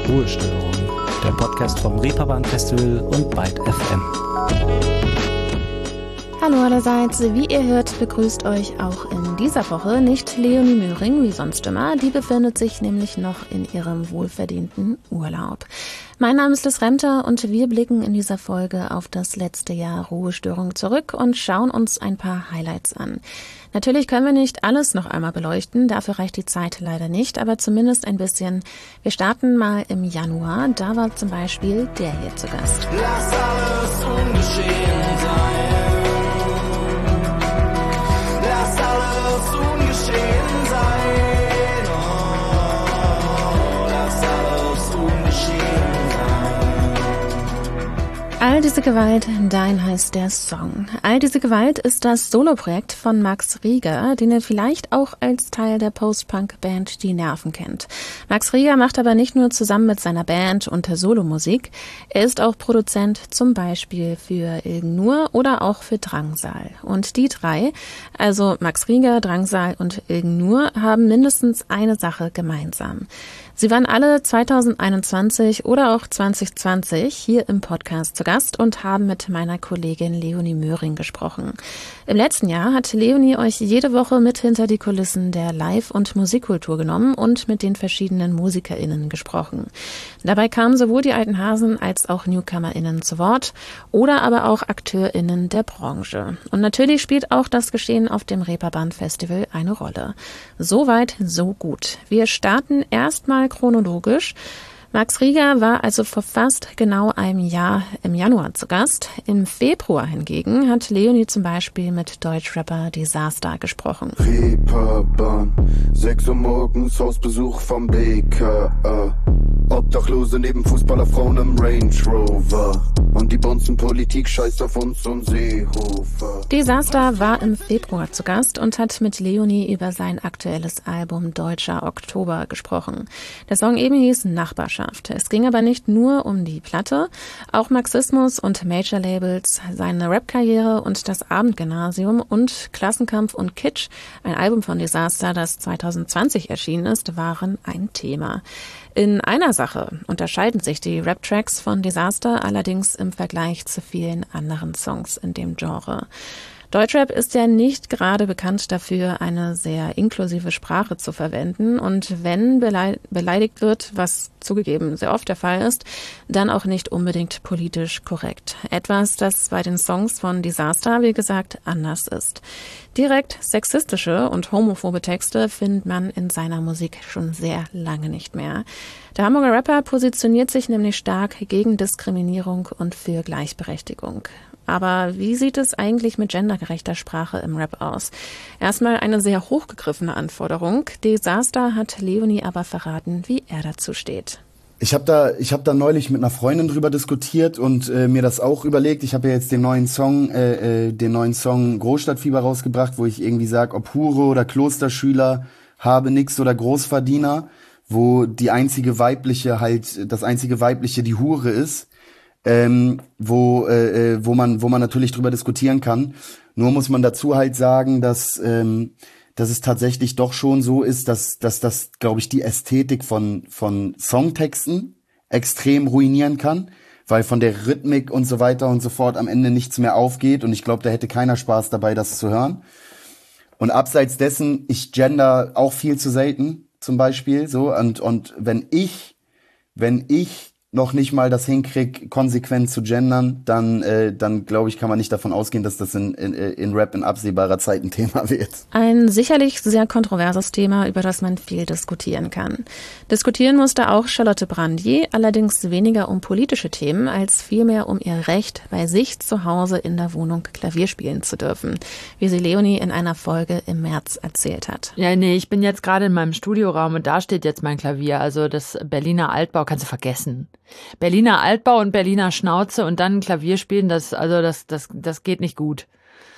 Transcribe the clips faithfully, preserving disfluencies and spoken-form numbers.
Ruhestörung, der Podcast vom Reeperbahn Festival und Byte F M. Hallo allerseits, wie ihr hört, begrüßt euch auch in dieser Woche nicht Leonie Möhring wie sonst immer, die befindet sich nämlich noch in ihrem wohlverdienten Urlaub. Mein Name ist Liz Remter und wir blicken in dieser Folge auf das letzte Jahr Ruhestörung zurück und schauen uns ein paar Highlights an. Natürlich können wir nicht alles noch einmal beleuchten, dafür reicht die Zeit leider nicht, aber zumindest ein bisschen. Wir starten mal im Januar, da war zum Beispiel der hier zu Gast. Lass alles ungeschehen sein. Lass alles ungeschehen sein. Oh, lass alles ungeschehen sein. All diese Gewalt, dein heißt der Song. All diese Gewalt ist das Soloprojekt von Max Rieger, den ihr vielleicht auch als Teil der Post-Punk-Band Die Nerven kennt. Max Rieger macht aber nicht nur zusammen mit seiner Band unter Solomusik, er ist auch Produzent zum Beispiel für Ilgen-Nur oder auch für Drangsal. Und die drei, also Max Rieger, Drangsal und Ilgen-Nur, haben mindestens eine Sache gemeinsam. Sie waren alle zwanzig einundzwanzig oder auch zwanzig zwanzig hier im Podcast zu Gast und haben mit meiner Kollegin Leonie Möhring gesprochen. Im letzten Jahr hat Leonie euch jede Woche mit hinter die Kulissen der Live- und Musikkultur genommen und mit den verschiedenen MusikerInnen gesprochen. Dabei kamen sowohl die alten Hasen als auch NewcomerInnen zu Wort oder aber auch AkteurInnen der Branche. Und natürlich spielt auch das Geschehen auf dem Reeperbahn Festival eine Rolle. Soweit, so gut. Wir starten erstmal chronologisch. Max Rieger war also vor fast genau einem Jahr im Januar zu Gast. Im Februar hingegen hat Leonie zum Beispiel mit Deutschrapper Disaster gesprochen. Reeperbahn, sechs Uhr morgens, Hausbesuch vom B K A. Obdachlose neben Fußballerfrauen im Range Rover. Und die Bonzenpolitik scheißt auf uns und Seehofer. Disaster war im Februar zu Gast und hat mit Leonie über sein aktuelles Album Deutscher Oktober gesprochen. Der Song eben hieß Nachbarschaft. Es ging aber nicht nur um die Platte, auch Marxismus und Major-Labels, seine Rap-Karriere und das Abendgymnasium und Klassenkampf und Kitsch, ein Album von Disaster, das zwanzig zwanzig erschienen ist, waren ein Thema. In einer Sache unterscheiden sich die Rap-Tracks von Disaster allerdings im Vergleich zu vielen anderen Songs in dem Genre. Deutschrap ist ja nicht gerade bekannt dafür, eine sehr inklusive Sprache zu verwenden und wenn beleidigt wird, was zugegeben sehr oft der Fall ist, dann auch nicht unbedingt politisch korrekt. Etwas, das bei den Songs von Disaster, wie gesagt, anders ist. Direkt sexistische und homophobe Texte findet man in seiner Musik schon sehr lange nicht mehr. Der Hamburger Rapper positioniert sich nämlich stark gegen Diskriminierung und für Gleichberechtigung. Aber wie sieht es eigentlich mit gendergerechter Sprache im Rap aus? Erstmal eine sehr hochgegriffene Anforderung. Disaster hat Leonie aber verraten, wie er dazu steht. Ich habe da, ich habe da neulich mit einer Freundin drüber diskutiert und äh, mir das auch überlegt. Ich habe ja jetzt den neuen Song, äh, äh, den neuen Song Großstadtfieber rausgebracht, wo ich irgendwie sage, ob Hure oder Klosterschüler, habe nix oder Großverdiener, wo die einzige weibliche halt, das einzige weibliche die Hure ist. Ähm, wo äh, wo man wo man natürlich drüber diskutieren kann. Nur muss man dazu halt sagen, dass ähm, dass es tatsächlich doch schon so ist, dass dass das, glaube ich, die Ästhetik von von Songtexten extrem ruinieren kann, weil von der Rhythmik und so weiter und so fort am Ende nichts mehr aufgeht und ich glaube, da hätte keiner Spaß dabei, das zu hören. Und abseits dessen, ich gender auch viel zu selten, zum Beispiel so und und wenn ich wenn ich noch nicht mal das hinkrieg, konsequent zu gendern, dann, äh, dann glaube ich, kann man nicht davon ausgehen, dass das in, in, in Rap in absehbarer Zeit ein Thema wird. Ein sicherlich sehr kontroverses Thema, über das man viel diskutieren kann. Diskutieren musste auch Charlotte Brandier, allerdings weniger um politische Themen, als vielmehr um ihr Recht, bei sich zu Hause in der Wohnung Klavier spielen zu dürfen, wie sie Leonie in einer Folge im März erzählt hat. Ja, nee, ich bin jetzt gerade in meinem Studioraum und da steht jetzt mein Klavier, also das Berliner Altbau kannst du vergessen. Berliner Altbau und Berliner Schnauze und dann Klavier spielen, das, also das, das, das geht nicht gut.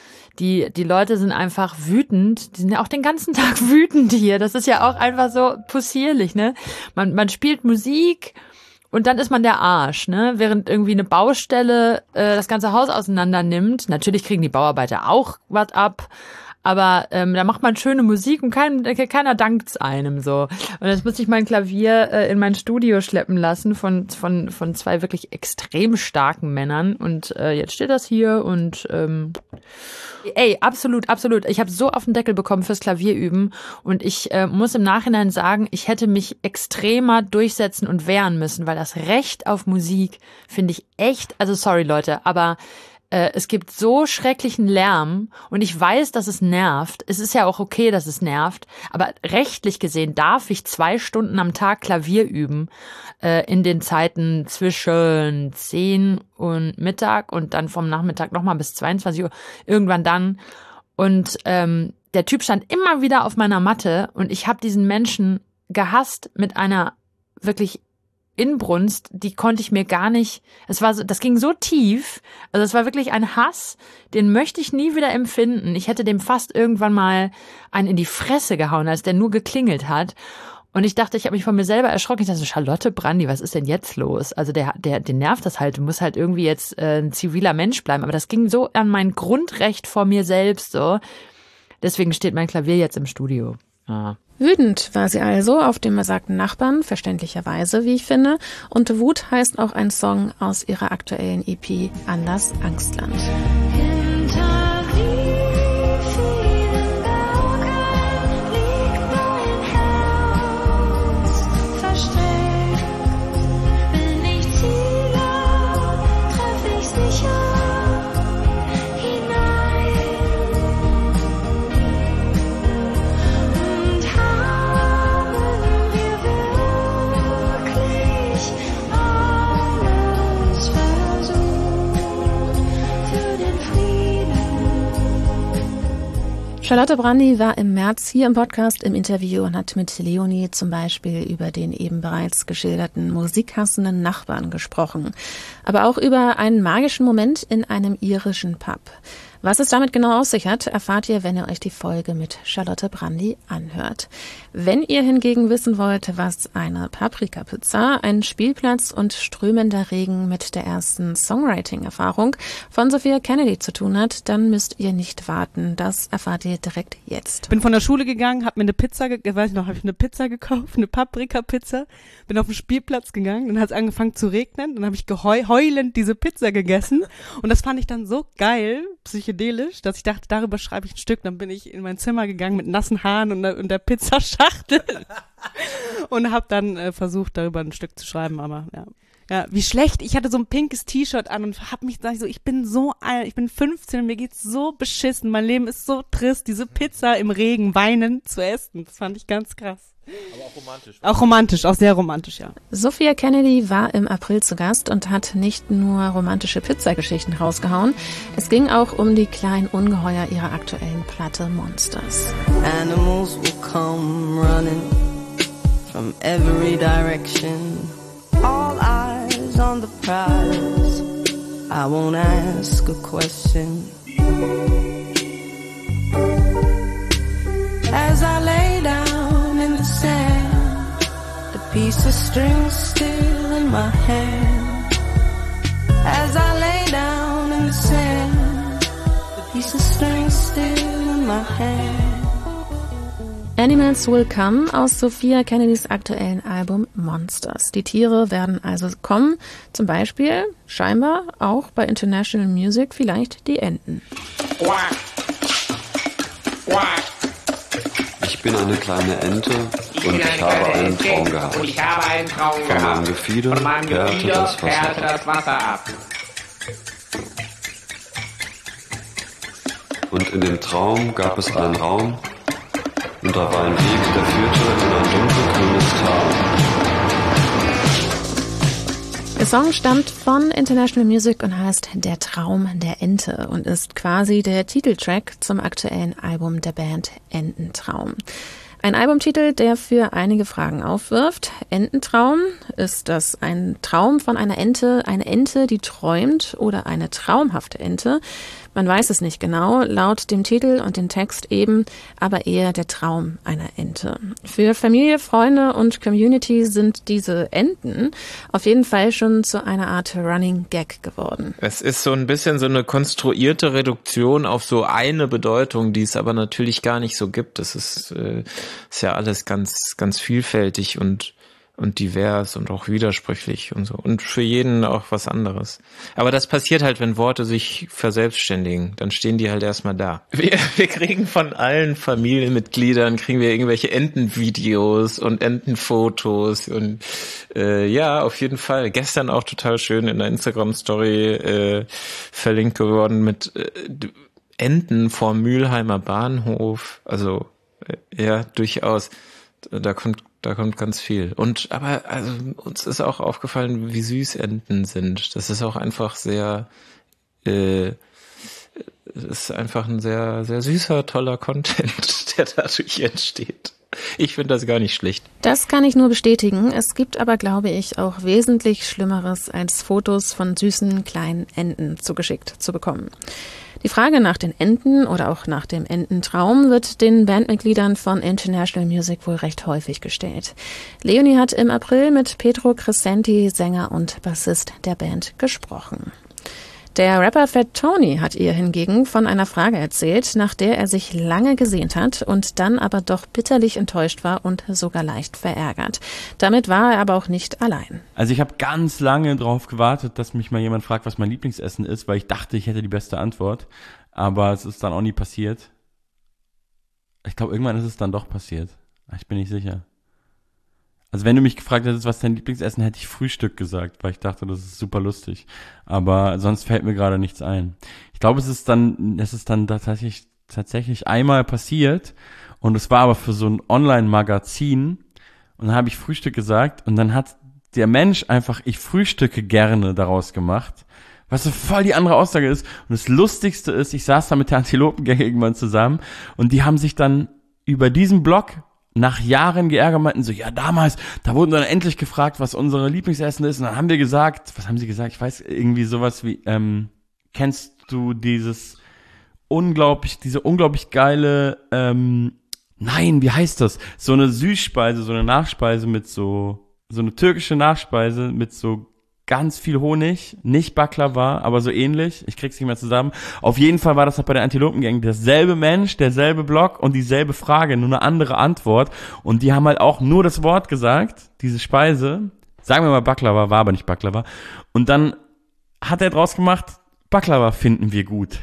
Die, die Leute sind einfach wütend. Die sind ja auch den ganzen Tag wütend hier. Das ist ja auch einfach so possierlich, ne? Man, man spielt Musik und dann ist man der Arsch, ne? Während irgendwie eine Baustelle äh, das ganze Haus auseinander nimmt. Natürlich kriegen die Bauarbeiter auch was ab. Aber ähm, da macht man schöne Musik und kein, keiner dankt's einem so. Und jetzt musste ich mein Klavier äh, in mein Studio schleppen lassen von von von zwei wirklich extrem starken Männern. Und äh, jetzt steht das hier und ähm, ey, absolut, absolut. Ich habe so auf den Deckel bekommen fürs Klavierüben und ich äh, muss im Nachhinein sagen, ich hätte mich extremer durchsetzen und wehren müssen, weil das Recht auf Musik finde ich echt, also sorry Leute, aber äh, es gibt so schrecklichen Lärm und ich weiß, dass es nervt. Es ist ja auch okay, dass es nervt, aber rechtlich gesehen darf ich zwei Stunden am Tag Klavier üben äh, in den Zeiten zwischen zehn und Mittag und dann vom Nachmittag nochmal bis zweiundzwanzig Uhr, irgendwann dann. Und ähm, der Typ stand immer wieder auf meiner Matte und ich habe diesen Menschen gehasst mit einer wirklich Inbrunst, die konnte ich mir gar nicht, es war so, das ging so tief, also es war wirklich ein Hass, den möchte ich nie wieder empfinden. Ich hätte dem fast irgendwann mal einen in die Fresse gehauen, als der nur geklingelt hat. Und ich dachte, ich habe mich von mir selber erschrocken. Ich dachte so, Charlotte Brandy, was ist denn jetzt los? Also der, der, den nervt das halt, du musst halt irgendwie jetzt äh, ein ziviler Mensch bleiben. Aber das ging so an mein Grundrecht vor mir selbst so. Deswegen steht mein Klavier jetzt im Studio. Ja. Wütend war sie also auf den besagten Nachbarn, verständlicherweise, wie ich finde. Und Wut heißt auch ein Song aus ihrer aktuellen E P Anders Angstland. Hinter wie vielen Bergen liegt mein Herz versteckt. Wenn ich ziele, treff ich sicher hinein. Und haben wir wirklich alles versucht für den Frieden? Charlotte Brandy war im März hier im Podcast im Interview und hat mit Leonie zum Beispiel über den eben bereits geschilderten musikhassenden Nachbarn gesprochen. Aber auch über einen magischen Moment in einem irischen Pub. Was es damit genau auf sich hat, erfahrt ihr, wenn ihr euch die Folge mit Charlotte Brandy anhört. Wenn ihr hingegen wissen wollt, was eine Paprikapizza, ein Spielplatz und strömender Regen mit der ersten Songwriting-Erfahrung von Sophia Kennedy zu tun hat, dann müsst ihr nicht warten. Das erfahrt ihr direkt jetzt. Bin von der Schule gegangen, hab mir eine Pizza, ge- weiß ich noch, habe ich eine Pizza gekauft, eine Paprikapizza, bin auf den Spielplatz gegangen, dann hat es angefangen zu regnen, dann habe ich geheu- heulend diese Pizza gegessen und das fand ich dann so geil, psychedelisch, dass ich dachte, darüber schreibe ich ein Stück. Dann bin ich in mein Zimmer gegangen mit nassen Haaren und der, und der Pizzaschachtel und habe dann äh, versucht, darüber ein Stück zu schreiben, aber ja. Ja, wie schlecht. Ich hatte so ein pinkes T-Shirt an und hab mich sag ich so, ich bin so alt, ich bin fünfzehn und mir geht's so beschissen. Mein Leben ist so trist, diese Pizza im Regen weinend zu essen. Das fand ich ganz krass. Aber auch romantisch. Auch romantisch, auch sehr romantisch, ja. Sophia Kennedy war im April zu Gast und hat nicht nur romantische Pizzageschichten rausgehauen. Es ging auch um die kleinen Ungeheuer ihrer aktuellen Platte Monsters. Animals will come running from every direction. All eyes on the prize. I won't ask a question. As I lay down in the sand, the piece of string still in my hand. As I lay down in the sand, the piece of string still in my hand. Animals Will Come aus Sophia Kennedys aktuellen Album Monsters. Die Tiere werden also kommen, zum Beispiel, scheinbar auch bei International Music vielleicht die Enten. Ich bin eine kleine Ente und ich habe einen Traum gehabt. Und ich habe einen Traum Von gehabt. meinem Gefieder Von meinem perlte Gefieder das Wasser perlte ab. das Wasser ab. Und in dem Traum gab es einen Raum und da war ein Weg, der führte in ein dunkelgrünes Tal. Der Song stammt von International Music und heißt Der Traum der Ente und ist quasi der Titeltrack zum aktuellen Album der Band Ententraum. Ein Albumtitel, der für einige Fragen aufwirft. Ententraum, ist das ein Traum von einer Ente, eine Ente, die träumt oder eine traumhafte Ente? Man weiß es nicht genau, laut dem Titel und dem Text eben, aber eher der Traum einer Ente. Für Familie, Freunde und Community sind diese Enten auf jeden Fall schon zu einer Art Running Gag geworden. Es ist so ein bisschen so eine konstruierte Reduktion auf so eine Bedeutung, die es aber natürlich gar nicht so gibt. Das ist, äh, ist ja alles ganz, ganz vielfältig und und divers und auch widersprüchlich und so. Und für jeden auch was anderes. Aber das passiert halt, wenn Worte sich verselbstständigen. Dann stehen die halt erstmal da. Wir, wir kriegen von allen Familienmitgliedern, kriegen wir irgendwelche Entenvideos und Entenfotos. Und äh, ja, auf jeden Fall. Gestern auch total schön in der Instagram-Story äh, verlinkt geworden mit äh, Enten vorm Mülheimer Bahnhof. Also äh, ja, durchaus. Da kommt Da kommt ganz viel. Und aber also uns ist auch aufgefallen, wie süß Enten sind. Das ist auch einfach sehr, äh, das ist einfach ein sehr, sehr süßer, toller Content, der dadurch entsteht. Ich finde das gar nicht schlecht. Das kann ich nur bestätigen. Es gibt aber, glaube ich, auch wesentlich Schlimmeres, als Fotos von süßen kleinen Enten zugeschickt zu bekommen. Die Frage nach den Enten oder auch nach dem Ententraum wird den Bandmitgliedern von International Music wohl recht häufig gestellt. Leonie hat im April mit Pedro Crescenti, Sänger und Bassist der Band, gesprochen. Der Rapper Fat Tony hat ihr hingegen von einer Frage erzählt, nach der er sich lange gesehnt hat und dann aber doch bitterlich enttäuscht war und sogar leicht verärgert. Damit war er aber auch nicht allein. Also ich habe ganz lange drauf gewartet, dass mich mal jemand fragt, was mein Lieblingsessen ist, weil ich dachte, ich hätte die beste Antwort. Aber es ist dann auch nie passiert. Ich glaube, irgendwann ist es dann doch passiert. Ich bin nicht sicher. Also wenn du mich gefragt hättest, was dein Lieblingsessen, hätte ich Frühstück gesagt, weil ich dachte, das ist super lustig. Aber sonst fällt mir gerade nichts ein. Ich glaube, es ist dann, es ist dann tatsächlich, tatsächlich einmal passiert und es war aber für so ein Online-Magazin und dann habe ich Frühstück gesagt und dann hat der Mensch einfach, ich frühstücke gerne daraus gemacht, was so voll die andere Aussage ist. Und das Lustigste ist, ich saß da mit der Antilopengang irgendwann zusammen und die haben sich dann über diesen Blog nach Jahren geärgert, meinten so, ja damals, da wurden dann endlich gefragt, was unsere Lieblingsessen ist und dann haben wir gesagt, was haben sie gesagt, ich weiß, irgendwie sowas wie, ähm, kennst du dieses unglaublich, diese unglaublich geile, ähm, nein, wie heißt das, so eine Süßspeise, so eine Nachspeise mit so, so eine türkische Nachspeise mit so ganz viel Honig, nicht Baklava, aber so ähnlich. Ich krieg's nicht mehr zusammen. Auf jeden Fall war das halt bei der Antilopengang derselbe Mensch, derselbe Blog und dieselbe Frage, nur eine andere Antwort. Und die haben halt auch nur das Wort gesagt, diese Speise. Sagen wir mal Baklava, war aber nicht Baklava. Und dann hat er draus gemacht, Baklava finden wir gut.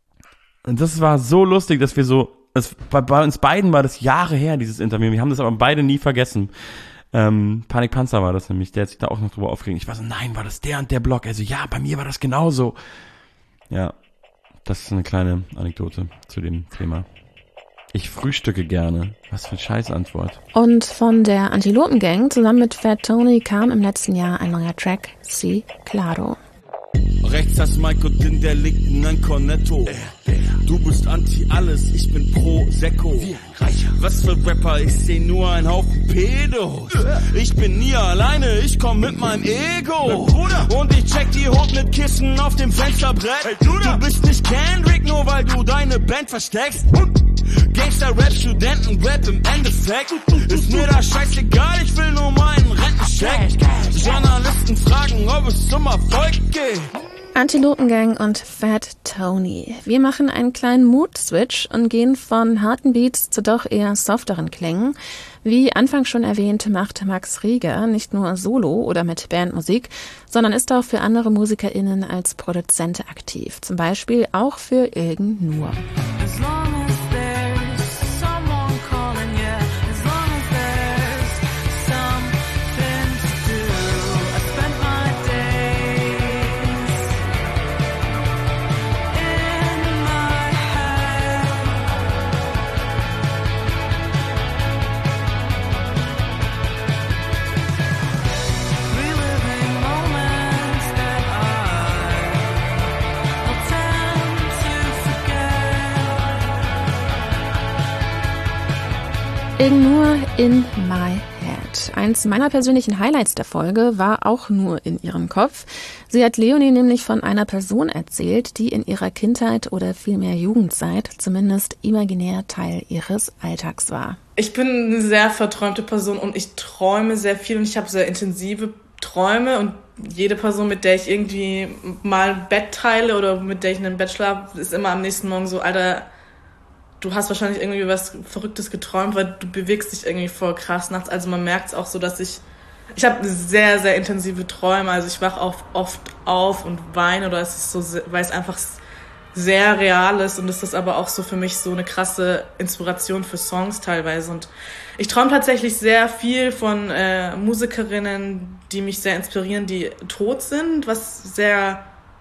Und das war so lustig, dass wir so, es, bei, bei uns beiden war das Jahre her, dieses Interview. Wir haben das aber beide nie vergessen. Ähm, Panikpanzer war das nämlich, der hat sich da auch noch drüber aufgeregt. Ich war so, nein, war das der und der Blog? Also ja, bei mir war das genauso. Ja, das ist eine kleine Anekdote zu dem Thema. Ich frühstücke gerne. Was für eine Scheißantwort. Und von der Antilopengang zusammen mit Fat Tony kam im letzten Jahr ein neuer Track, Si Claro. Rechts das Mike und in der linken ein Cornetto. Du bist anti alles, ich bin pro Sekko. Was für Rapper, ich seh nur ein Haufen Pedos. Ich bin nie alleine, ich komm mit meinem Ego. Und ich check die Hut mit Kissen auf dem Fensterbrett. Du bist nicht Kendrick, nur weil du deine Band versteckst. Gangster-Rap, Studenten-Rap im Endeffekt. Ist mir da scheißegal, ich will nur meinen Rentencheck. Journalisten fragen, ob es zum Erfolg geht. Antilopengang und Fat Tony. Wir machen einen kleinen Mood-Switch und gehen von harten Beats zu doch eher softeren Klängen. Wie anfangs schon erwähnt, macht Max Rieger nicht nur Solo oder mit Bandmusik, sondern ist auch für andere MusikerInnen als Produzent aktiv. Zum Beispiel auch für Ilgen Nur. As long as there's someone calling, yeah. As long as there's something to do. I spent my days in my head. Reliving moments that I will tend to forget. Ilgen Nur in My Head. gesagt. Eins meiner persönlichen Highlights der Folge war auch nur in ihrem Kopf. Sie hat Leonie nämlich von einer Person erzählt, die in ihrer Kindheit oder vielmehr Jugendzeit zumindest imaginär Teil ihres Alltags war. Ich bin eine sehr verträumte Person und ich träume sehr viel und ich habe sehr intensive Träume und jede Person, mit der ich irgendwie mal ein Bett teile oder mit der ich in einem Bett schlafe, ist immer am nächsten Morgen so, Alter, du hast wahrscheinlich irgendwie was Verrücktes geträumt, weil du bewegst dich irgendwie voll krass nachts. Also man merkt es auch so, dass ich, ich habe sehr, sehr intensive Träume. Also ich wache oft, oft auf und weine oder es ist so, weil es einfach sehr real ist und es ist aber auch so für mich so eine krasse Inspiration für Songs teilweise. Und ich träume tatsächlich sehr viel von äh, Musikerinnen, die mich sehr inspirieren, die tot sind, was sehr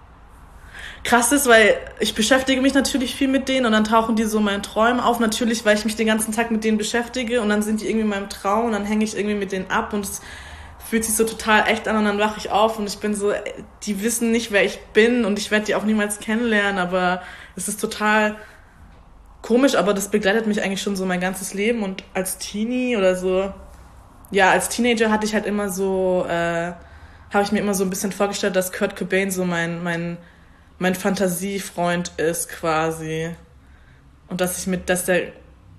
krass ist, weil ich beschäftige mich natürlich viel mit denen und dann tauchen die so in meinen Träumen auf. Natürlich, weil ich mich den ganzen Tag mit denen beschäftige und dann sind die irgendwie in meinem Traum und dann hänge ich irgendwie mit denen ab und es fühlt sich so total echt an und dann wache ich auf und ich bin so, die wissen nicht, wer ich bin und ich werde die auch niemals kennenlernen, aber es ist total komisch, aber das begleitet mich eigentlich schon so mein ganzes Leben und als Teenie oder so, ja, als Teenager hatte ich halt immer so, äh, habe ich mir immer so ein bisschen vorgestellt, dass Kurt Cobain so mein, mein mein Fantasiefreund ist quasi und dass ich mit, dass der,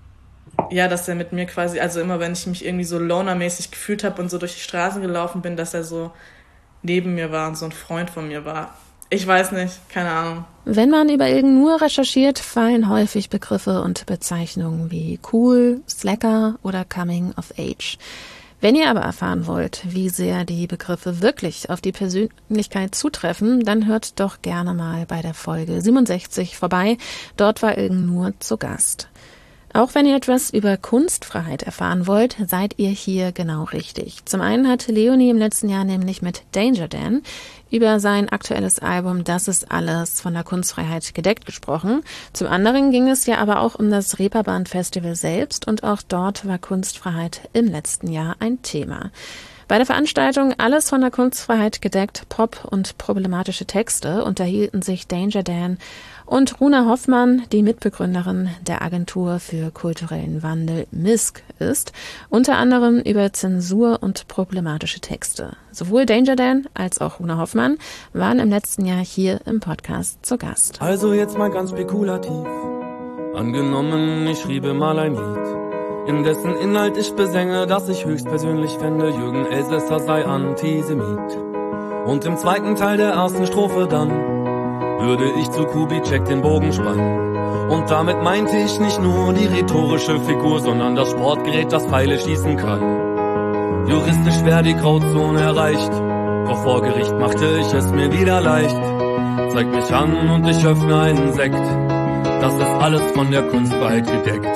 ja, dass er mit mir quasi, also immer wenn ich mich irgendwie so lonermäßig gefühlt habe und so durch die Straßen gelaufen bin, dass er so neben mir war und so ein Freund von mir war. Ich weiß nicht, keine Ahnung. Wenn man über Ilgen nur recherchiert, fallen häufig Begriffe und Bezeichnungen wie cool, slacker oder coming of age. Wenn ihr aber erfahren wollt, wie sehr die Begriffe wirklich auf die Persönlichkeit zutreffen, dann hört doch gerne mal bei der Folge siebenundsechzig vorbei. Dort war Ilgen nur zu Gast. Auch wenn ihr etwas über Kunstfreiheit erfahren wollt, seid ihr hier genau richtig. Zum einen hat Leonie im letzten Jahr nämlich mit Danger Dan über sein aktuelles Album Das ist alles von der Kunstfreiheit gedeckt gesprochen. Zum anderen ging es ja aber auch um das Reeperbahn-Festival selbst und auch dort war Kunstfreiheit im letzten Jahr ein Thema. Bei der Veranstaltung Alles von der Kunstfreiheit gedeckt, Pop und problematische Texte unterhielten sich Danger Dan und Runa Hoffmann, die Mitbegründerin der Agentur für kulturellen Wandel M I S K ist, unter anderem über Zensur und problematische Texte. Sowohl Danger Dan als auch Runa Hoffmann waren im letzten Jahr hier im Podcast zu Gast. Also jetzt mal ganz spekulativ. Angenommen, ich schriebe mal ein Lied, in dessen Inhalt ich besänge, dass ich höchstpersönlich fände, Jürgen Elsässer sei Antisemit. Und im zweiten Teil der ersten Strophe dann würde ich zu Kubitschek den Bogen spannen. Und damit meinte ich nicht nur die rhetorische Figur, sondern das Sportgerät, das Pfeile schießen kann. Juristisch wäre die Grauzone erreicht, doch vor Gericht machte ich es mir wieder leicht. Zeig mich an und ich öffne einen Sekt, das ist alles von der Kunstfreiheit gedeckt.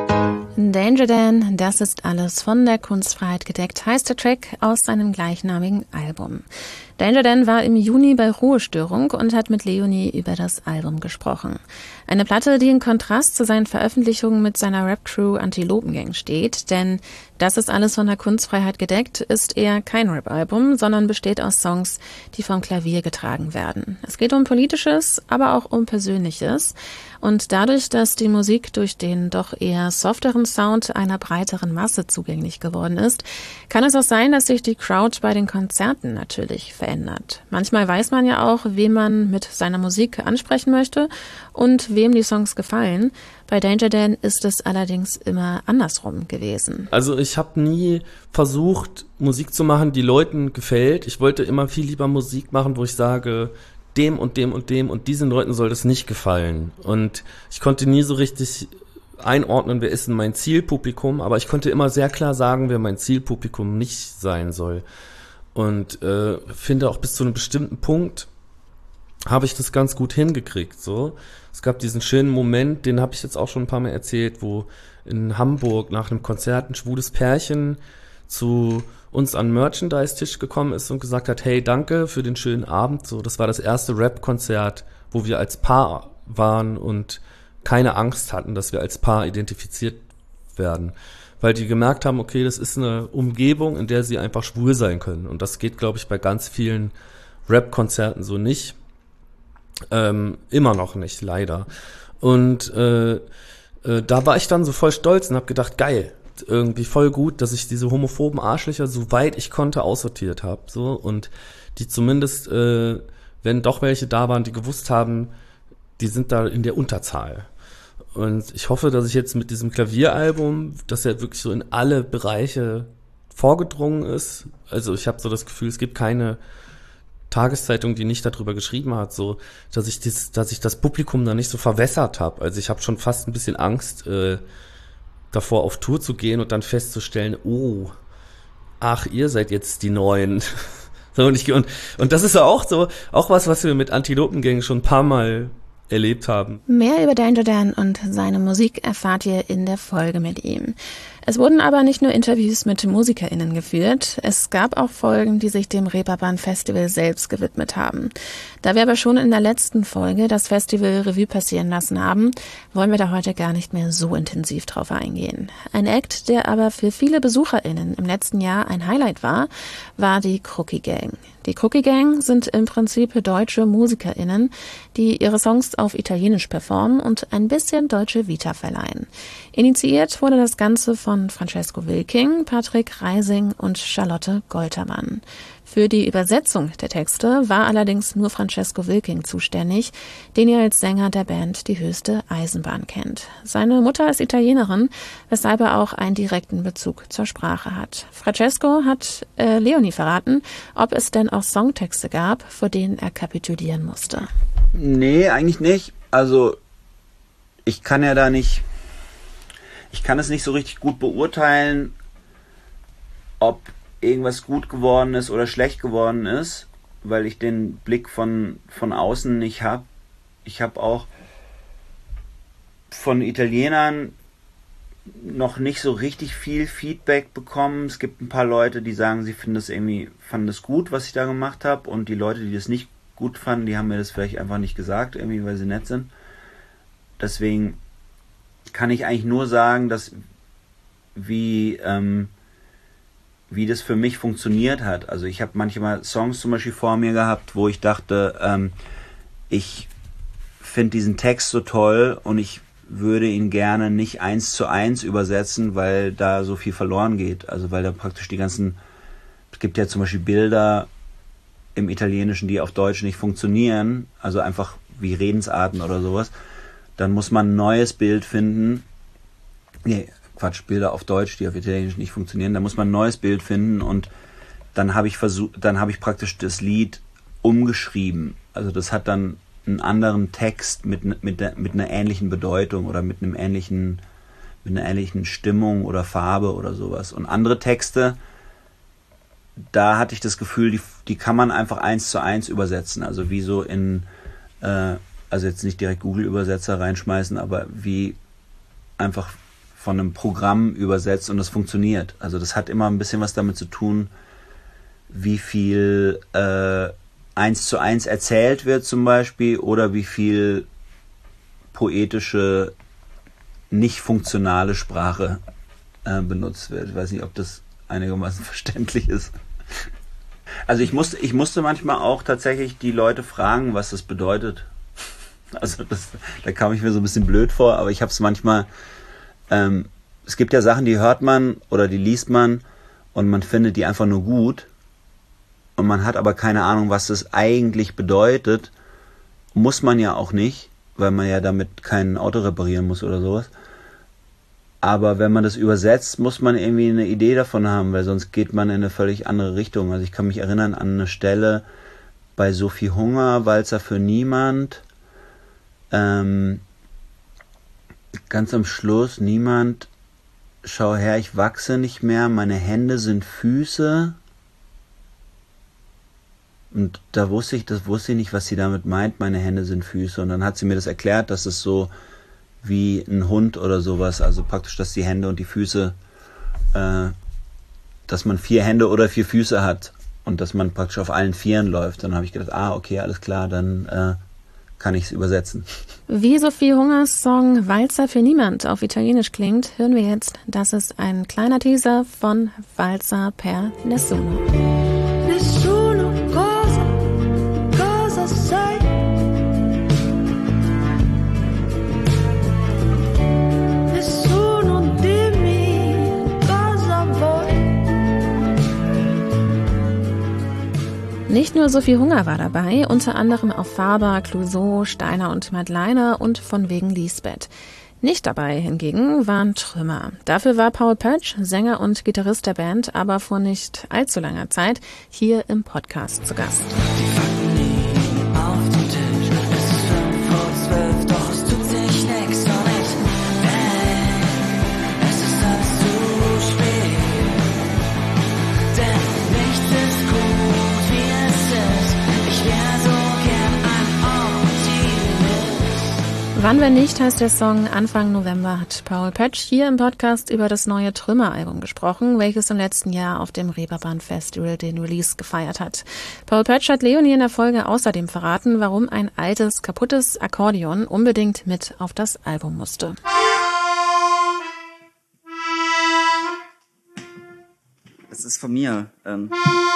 Danger Dan, das ist alles von der Kunstfreiheit gedeckt, heißt der Track aus seinem gleichnamigen Album. Danger Dan war im Juni bei Ruhestörung und hat mit Leonie über das Album gesprochen. Eine Platte, die in Kontrast zu seinen Veröffentlichungen mit seiner Rap-Crew Antilopengang steht, denn Das ist alles von der Kunstfreiheit gedeckt ist eher kein Rap-Album, sondern besteht aus Songs, die vom Klavier getragen werden. Es geht um Politisches, aber auch um Persönliches. Und dadurch, dass die Musik durch den doch eher softeren Sound einer breiteren Masse zugänglich geworden ist, kann es auch sein, dass sich die Crowd bei den Konzerten natürlich verändert. Manchmal weiß man ja auch, wen man mit seiner Musik ansprechen möchte und wem die Songs gefallen. Bei Danger Dan ist es allerdings immer andersrum gewesen. Also ich habe nie versucht, Musik zu machen, die Leuten gefällt. Ich wollte immer viel lieber Musik machen, wo ich sage, dem und dem und dem und diesen Leuten soll das nicht gefallen. Und ich konnte nie so richtig einordnen, wer ist denn mein Zielpublikum, aber ich konnte immer sehr klar sagen, wer mein Zielpublikum nicht sein soll. Und äh, finde auch bis zu einem bestimmten Punkt habe ich das ganz gut hingekriegt. So, es gab diesen schönen Moment, den habe ich jetzt auch schon ein paar Mal erzählt, wo in Hamburg nach einem Konzert ein schwules Pärchen zu uns an den Merchandise-Tisch gekommen ist und gesagt hat, hey, danke für den schönen Abend. So, das war das erste Rap-Konzert, wo wir als Paar waren und keine Angst hatten, dass wir als Paar identifiziert werden. Weil die gemerkt haben, okay, das ist eine Umgebung, in der sie einfach schwul sein können. Und das geht, glaube ich, bei ganz vielen Rap-Konzerten so nicht. Ähm, immer noch nicht, leider. Und äh, äh, da war ich dann so voll stolz und habe gedacht, geil, irgendwie voll gut, dass ich diese homophoben Arschlöcher, soweit ich konnte, aussortiert habe. So, und die zumindest, äh, wenn doch welche da waren, die gewusst haben, die sind da in der Unterzahl. Und ich hoffe, dass ich jetzt mit diesem Klavieralbum, dass er wirklich so in alle Bereiche vorgedrungen ist. Also ich habe so das Gefühl, es gibt keine Tageszeitung, die nicht darüber geschrieben hat, so, dass ich das, dass ich das Publikum da nicht so verwässert habe. Also ich habe schon fast ein bisschen Angst, äh, davor auf Tour zu gehen und dann festzustellen, oh, ach, ihr seid jetzt die Neuen. So, und ich und und das ist ja auch so, auch was, was wir mit Antilopengang schon ein paar Mal erlebt haben. Mehr über Danger Dan und seine Musik erfahrt ihr in der Folge mit ihm. Es wurden aber nicht nur Interviews mit MusikerInnen geführt, es gab auch Folgen, die sich dem Reeperbahn Festival selbst gewidmet haben. Da wir aber schon in der letzten Folge das Festival Revue passieren lassen haben, wollen wir da heute gar nicht mehr so intensiv drauf eingehen. Ein Act, der aber für viele BesucherInnen im letzten Jahr ein Highlight war, war die Crookie Gang. Die Crookie Gang sind im Prinzip deutsche MusikerInnen, die ihre Songs auf Italienisch performen und ein bisschen deutsche Vita verleihen. Initiiert wurde das Ganze von Francesco Wilking, Patrick Reising und Charlotte Goltermann. Für die Übersetzung der Texte war allerdings nur Francesco Wilking zuständig, den ihr als Sänger der Band Die höchste Eisenbahn kennt. Seine Mutter ist Italienerin, weshalb er auch einen direkten Bezug zur Sprache hat. Francesco hat äh, Leonie verraten, ob es denn auch Songtexte gab, vor denen er kapitulieren musste. Nee, eigentlich nicht. Also ich kann ja da nicht, ich kann es nicht so richtig gut beurteilen, ob irgendwas gut geworden ist oder schlecht geworden ist, weil ich den Blick von, von außen nicht habe. Ich habe auch von Italienern noch nicht so richtig viel Feedback bekommen. Es gibt ein paar Leute, die sagen, sie finden das irgendwie, fanden das gut, was ich da gemacht habe, und die Leute, die das nicht gut fanden, die haben mir das vielleicht einfach nicht gesagt, irgendwie, weil sie nett sind. Deswegen kann ich eigentlich nur sagen, dass wie ähm, wie das für mich funktioniert hat. Also ich habe manchmal Songs zum Beispiel vor mir gehabt, wo ich dachte, ähm, ich finde diesen Text so toll und ich würde ihn gerne nicht eins zu eins übersetzen, weil da so viel verloren geht. Also weil da praktisch die ganzen, es gibt ja zum Beispiel Bilder im Italienischen, die auf Deutsch nicht funktionieren, also einfach wie Redensarten oder sowas. Dann muss man ein neues Bild finden. Nee, Quatsch, Bilder auf Deutsch, die auf Italienisch nicht funktionieren. Da muss man ein neues Bild finden, und dann habe ich versucht, dann habe ich praktisch das Lied umgeschrieben. Also das hat dann einen anderen Text mit mit der, mit einer ähnlichen Bedeutung oder mit einem ähnlichen mit einer ähnlichen Stimmung oder Farbe oder sowas. Und andere Texte, da hatte ich das Gefühl, die die kann man einfach eins zu eins übersetzen. Also wie so in äh, also jetzt nicht direkt Google-Übersetzer reinschmeißen, aber wie einfach von einem Programm übersetzt, und das funktioniert. Also das hat immer ein bisschen was damit zu tun, wie viel äh, eins zu eins erzählt wird zum Beispiel, oder wie viel poetische, nicht funktionale Sprache äh, benutzt wird. Ich weiß nicht, ob das einigermaßen verständlich ist. Also ich musste, ich musste manchmal auch tatsächlich die Leute fragen, was das bedeutet. Also das, da kam ich mir so ein bisschen blöd vor, aber ich habe es manchmal. Ähm, es gibt ja Sachen, die hört man oder die liest man und man findet die einfach nur gut, und man hat aber keine Ahnung, was das eigentlich bedeutet. Muss man ja auch nicht, weil man ja damit kein Auto reparieren muss oder sowas. Aber wenn man das übersetzt, muss man irgendwie eine Idee davon haben, weil sonst geht man in eine völlig andere Richtung. Also ich kann mich erinnern an eine Stelle bei Sophie Hunger, Walzer für niemand, ähm, ganz am Schluss, niemand, schau her, ich wachse nicht mehr, meine Hände sind Füße. Und da wusste ich, das wusste ich nicht, was sie damit meint, meine Hände sind Füße. Und dann hat sie mir das erklärt, dass es so wie ein Hund oder sowas, also praktisch, dass die Hände und die Füße, äh, dass man vier Hände oder vier Füße hat und dass man praktisch auf allen Vieren läuft. Dann habe ich gedacht, ah, okay, alles klar, dann äh, kann ich es übersetzen. Wie Sophie Hungers Song Walzer für niemand auf Italienisch klingt, hören wir jetzt. Das ist ein kleiner Teaser von Walzer per Nessuno. Nessuno cosa, cosa sai? Nessuno dimmi Nicht nur Sophie Hunger war dabei, unter anderem auch Faber, Clouseau, Steiner und Madleiner und von wegen Lisbeth. Nicht dabei hingegen waren Trümmer. Dafür war Paul Pötsch, Sänger und Gitarrist der Band, aber vor nicht allzu langer Zeit hier im Podcast zu Gast. Die Fakten liegen auf dem Tisch. Es ist fünf vor zwölf, doch es tut sich nix und ich denk, es ist alles zu spät. Denn nichts ist gut, wie es ist. Ich wär so gern ein Optimist. Wann, wenn nicht, heißt der Song. Anfang November hat Paul Pötsch hier im Podcast über das neue Trümmer-Album gesprochen, welches im letzten Jahr auf dem Reeperbahn Festival den Release gefeiert hat. Paul Pötsch hat Leonie in der Folge außerdem verraten, warum ein altes, kaputtes Akkordeon unbedingt mit auf das Album musste. Das ist von mir. Ähm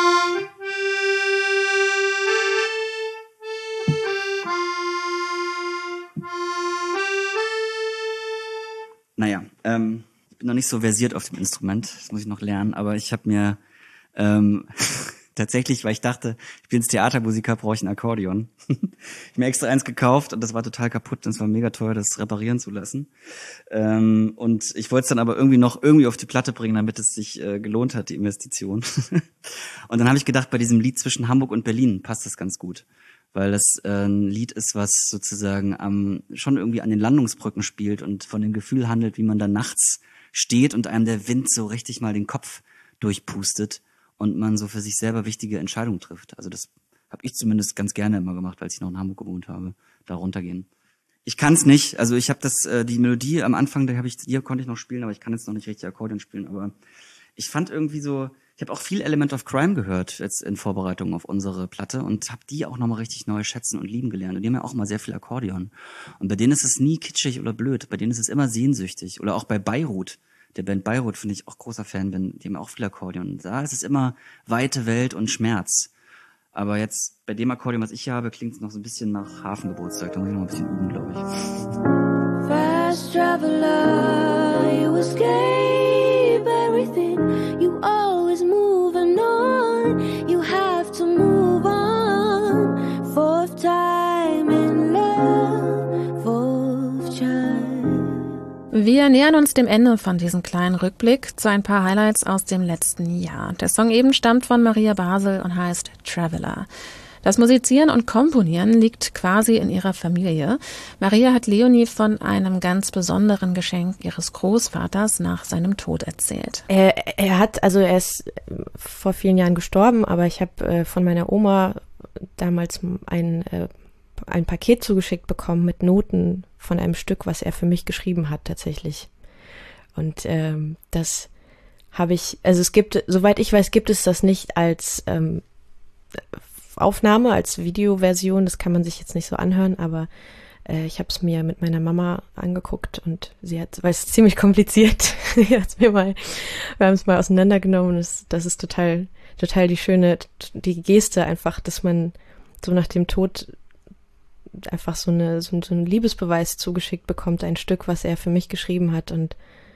Naja, ähm, ich bin noch nicht so versiert auf dem Instrument, das muss ich noch lernen, aber ich habe mir ähm, tatsächlich, weil ich dachte, ich bin jetzt Theatermusiker, brauche ich ein Akkordeon. Ich mir extra eins gekauft und das war total kaputt und es war mega teuer, das reparieren zu lassen. Ähm, und ich wollte es dann aber irgendwie noch irgendwie auf die Platte bringen, damit es sich äh, gelohnt hat, die Investition. Und dann habe ich gedacht, bei diesem Lied zwischen Hamburg und Berlin passt das ganz gut. Weil das äh, ein Lied ist, was sozusagen am schon irgendwie an den Landungsbrücken spielt und von dem Gefühl handelt, wie man da nachts steht und einem der Wind so richtig mal den Kopf durchpustet und man so für sich selber wichtige Entscheidungen trifft. Also das habe ich zumindest ganz gerne immer gemacht, als ich noch in Hamburg gewohnt habe, da runtergehen. Ich kann es nicht, also ich habe das äh, die Melodie am Anfang, da habe ich hier konnte ich noch spielen, aber ich kann jetzt noch nicht richtig Akkordeon spielen, aber ich fand irgendwie so, ich habe auch viel Element of Crime gehört jetzt in Vorbereitung auf unsere Platte und habe die auch nochmal richtig neu schätzen und lieben gelernt. Und die haben ja auch mal sehr viel Akkordeon. Und bei denen ist es nie kitschig oder blöd. Bei denen ist es immer sehnsüchtig. Oder auch bei Beirut, der Band Beirut, finde ich auch großer Fan, wenn die haben auch viel Akkordeon. Da ist es immer weite Welt und Schmerz. Aber jetzt bei dem Akkordeon, was ich hier habe, klingt es noch so ein bisschen nach Hafengeburtstag. Da muss ich noch ein bisschen üben, glaube ich. Fast traveler, you escape everything. You always moving on. You have to move on. Fourth time in love, fourth child. Wir nähern uns dem Ende von diesem kleinen Rückblick zu ein paar Highlights aus dem letzten Jahr. Der Song eben stammt von Maria Basel und heißt Traveler. Das Musizieren und Komponieren liegt quasi in ihrer Familie. Maria hat Leonie von einem ganz besonderen Geschenk ihres Großvaters nach seinem Tod erzählt. Er, er hat, also er ist vor vielen Jahren gestorben, aber ich habe äh, von meiner Oma damals ein, äh, ein Paket zugeschickt bekommen mit Noten von einem Stück, was er für mich geschrieben hat tatsächlich. Und ähm, das habe ich, also es gibt, soweit ich weiß, gibt es das nicht als ähm, Aufnahme, als Videoversion, das kann man sich jetzt nicht so anhören, aber äh, ich habe es mir mit meiner Mama angeguckt und sie hat, weil es ist ziemlich kompliziert, sie hat's mir mal, wir haben es mal auseinandergenommen und das, das ist total, total die schöne, die Geste einfach, dass man so nach dem Tod einfach so eine, so, so einen Liebesbeweis zugeschickt bekommt, ein Stück, was er für mich geschrieben hat und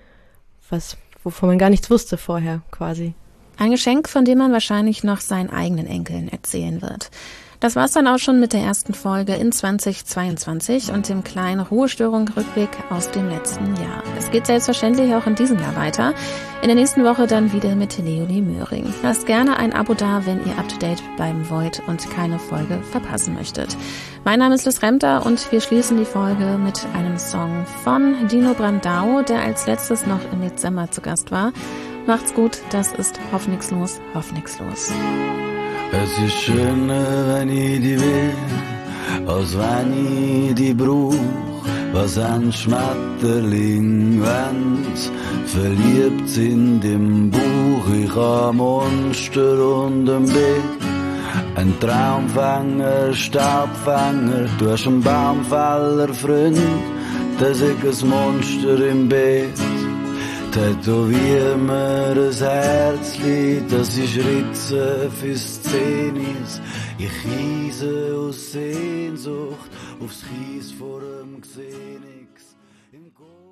was, wovon man gar nichts wusste vorher quasi. Ein Geschenk, von dem man wahrscheinlich noch seinen eigenen Enkeln erzählen wird. Das war's dann auch schon mit der ersten Folge in zweitausendzweiundzwanzig und dem kleinen Ruhestörung-Rückblick aus dem letzten Jahr. Es geht selbstverständlich auch in diesem Jahr weiter. In der nächsten Woche dann wieder mit Leonie Möhring. Lasst gerne ein Abo da, wenn ihr up-to-date bleiben wollt und keine Folge verpassen möchtet. Mein Name ist Liz Remter und wir schließen die Folge mit einem Song von Dino Brandau, der als letztes noch im Dezember zu Gast war. Macht's gut, das ist Hoffnungslos, Hoffnungslos. Es ist schöner, wenn ich die will, als wenn ich die brauch. Was ein Schmetterling, wenn's verliebt sind im Buch. Ich hab Monster und ein Bett, ein Traumfänger, Staubfänger. Du hast einen Baumfäller, Freund, das ist ein Monster im Bett. Tätowier mir ein Herzli, das ist Ritze fürs Zenis. Ich kiese aus Sehnsucht, aufs Kies vor dem Xenix.